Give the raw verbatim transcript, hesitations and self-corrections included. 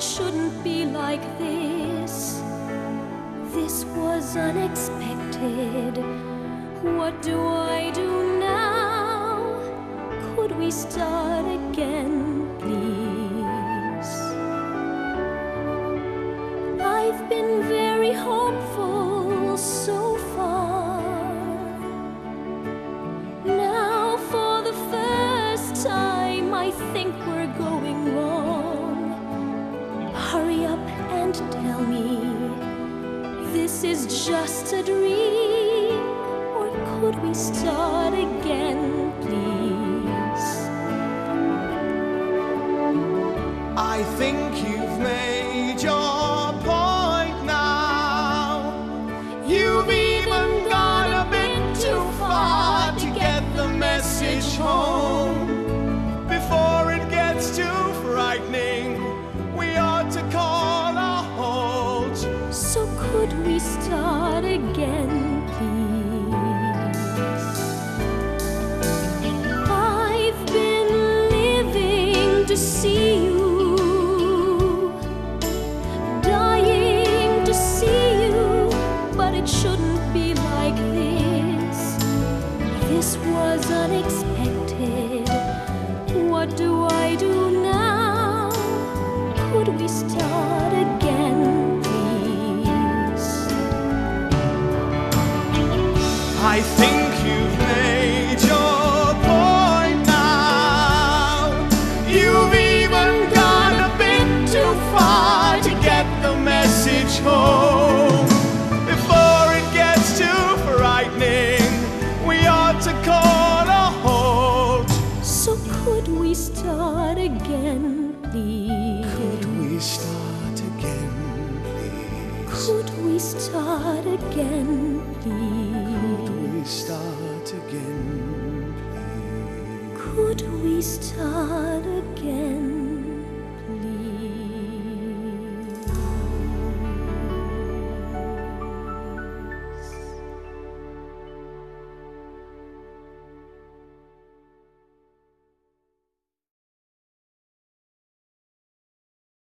shouldn't be like this. This was unexpected. What do I do now? Could we start again, please? I've been very hopeful so far. Now for the first time I think we're going wrong. Hurry up and tell me, this is just a dream, or could we start again, please? I think you've made your point now. You've even gone a bit too far to get the message home. Before it gets too frightening, we ought to call a halt. So could we start again, please? I've been living to see you, dying to see you, but it shouldn't be like this. This was unexpected. What do I do now? Could we start again, please? I think you've made your point now. You've even gone a bit too far to get the message home. Before it gets too frightening, we ought to call a halt. So could we start again, please? Could we start again, please? Could we start again, please?